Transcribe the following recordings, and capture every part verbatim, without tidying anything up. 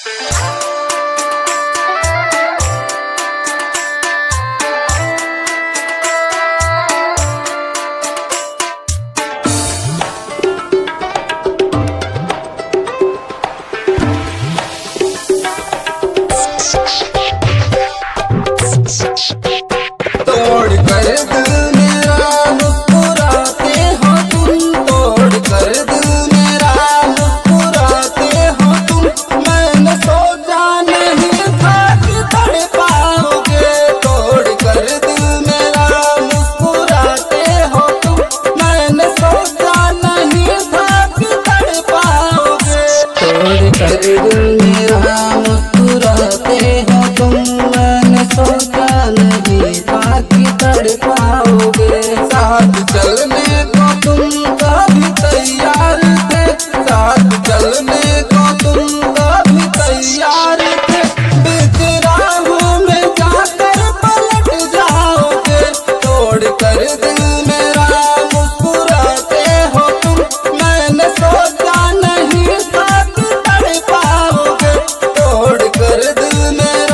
तोड़ कर दिल मेरा मुस्कुराते हो तुम, तोड़ कर दिल मेरा मुस्कुराते हो तुम। मैंने सोचा नहीं था कि तड़ पाओगे, तोड़ कर दिल मेरा मुस्कुराते हो तुम। मैंने सोचा नहीं था कि तड़ पाओगे, तोड़ कर दिल मेरा मुस्कुराते हो तुम। मैंने सोचा नहीं था कि तड़ पाओगे। साथ चलने को तुम कभी तैयार थे, साथ चलने को तुम कभी तैयार थे। बीच राहों में जाकर पलट जाओगे, तोड़ कर दिल मेरा मुस्कुराते हो तुम। मैंने सोचा नहीं था कि तड़ पाओगे, तोड़ कर दिल मेरा।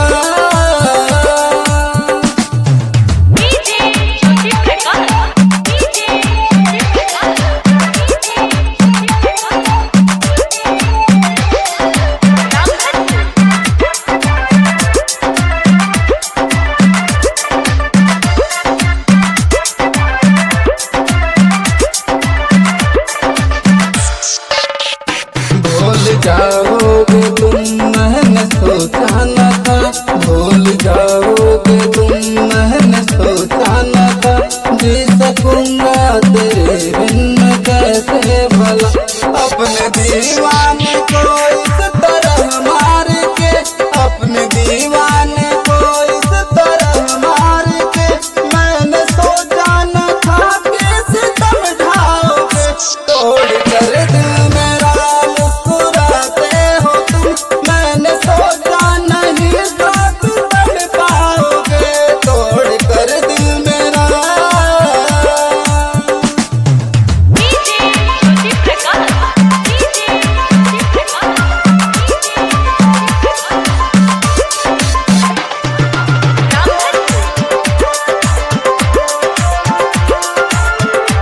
भूल जाओगे तुम मैंने सोचा न था, भूल जाओगे तुम मैंने सोचा न था। जी सकूंगा तेरे बिन कैसे भला, अपने दीवाने को इस तरह मार के, अपने दीवाने को इस तरह मार के। मैंने सोचा न था कि सितम ढाओगे, तोड़ कर दिल मेरा मुस्कुराते हो तुम। मैंने सोचा नहीं था कि तड़ पाओगे, तोड़ कर दिल मेरा।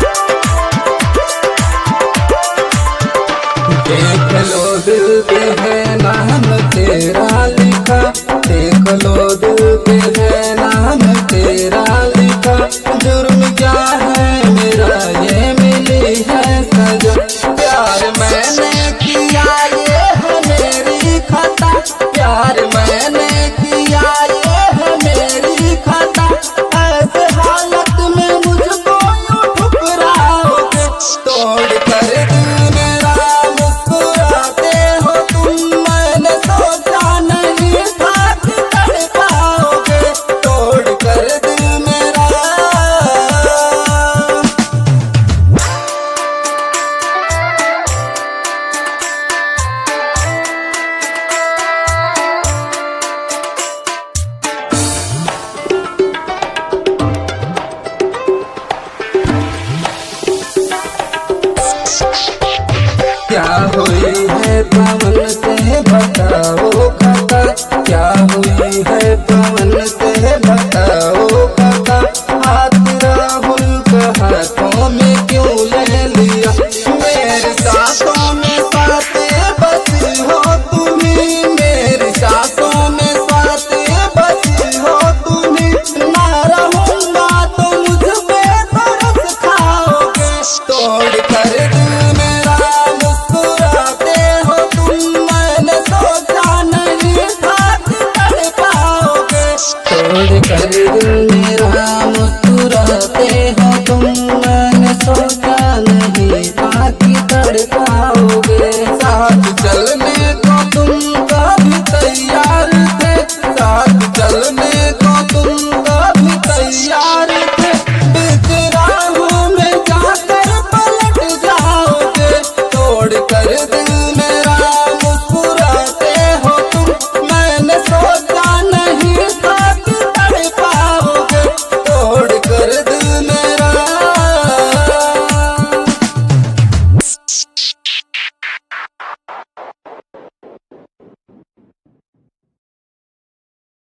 देख लो दिल पे है